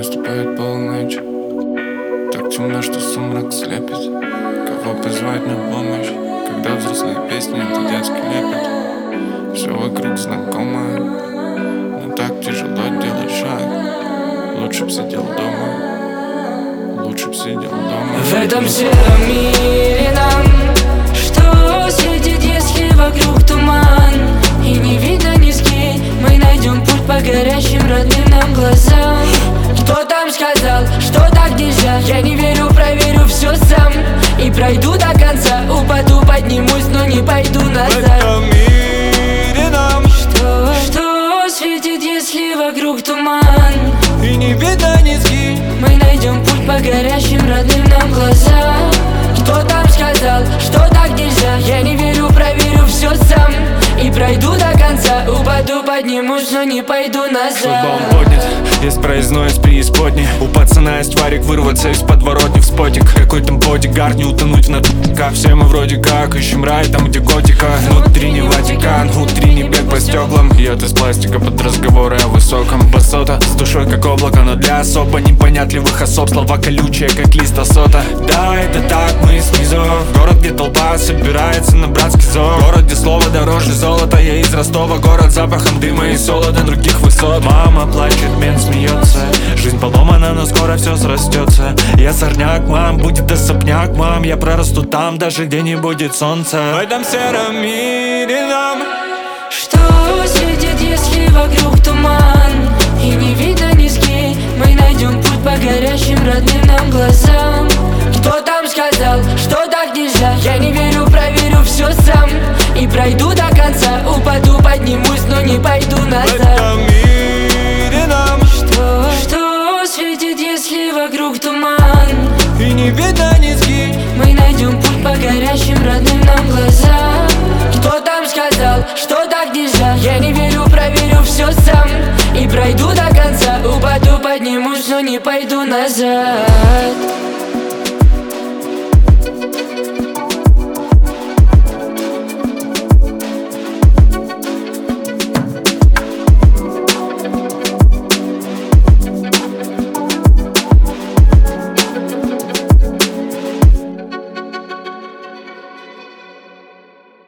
наступает полночь. Так темно, что сумрак слепит. Кого позвать на помощь, когда взрослые песни — это детский лепет. Все вокруг знакомое, но так тяжело делать шаг. Лучше б сидел дома, лучше б сидел дома. В этом сером мире нам что светит, если вокруг туман? И не видно низги, мы найдем путь по горящим родным нам глазам. Кто там сказал, что так нельзя? Я не верю, проверю все сам. И пройду до конца, упаду, поднимусь, но не пойду назад. В этом мире нам что светит, если вокруг туман? и не видно низги, мы найдем путь по горящим родным нам глазам. Кто там сказал, что так нельзя? Я не верю, проверю все сам. И пройду до конца, упаду, поднимусь, но не пойду назад. Шлагбаум поднят, есть проездной из преисподней. У пацана есть варик, вырваться из подворотни в спотик. Какой там бодигард, не утонуть в наркотиках. Все мы вроде как ищем рай там, где готика. Внутренний Ватикан, утренний бег по стеклам. Йод из пластика под разговоры о высоком. Басота с душой как облако, но для особо непонятливых особ слова колючие, как лист асота. Да, это так, мы снизу. Город, где толпа собирается на братский зов. Город, где слово дороже золота. Я из Ростова, город с запахом дыма и солода других высот. Мама плачет, мент смеется. Жизнь поломана, но скоро все срастется. Я сорняк, мам, будет особняк, мам. Я прорасту там, даже где не будет солнца. В этом сером мире нам что светит, если вокруг туман? И не видно низги, мы найдем путь по горящим родным нам глазам. Кто там сказал, что так нельзя? Я не верю, проверю все сам. И пройду до конца, упаду, поднимусь, но не пойду назад. в этом мире нам что светит, если вокруг туман? и не видно низги, мы найдем путь по горящим родным нам глазам. Кто там сказал, что так нельзя? Я не верю, проверю все сам. И пройду до конца, упаду, поднимусь, но не пойду назад.